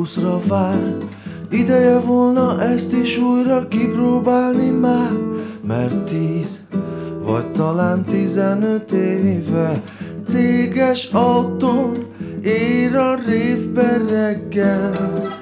buszra vár. Ideje volna ezt is újra kipróbálni már, mert 10 vagy talán 15 éve céges autón ér a révbe reggel.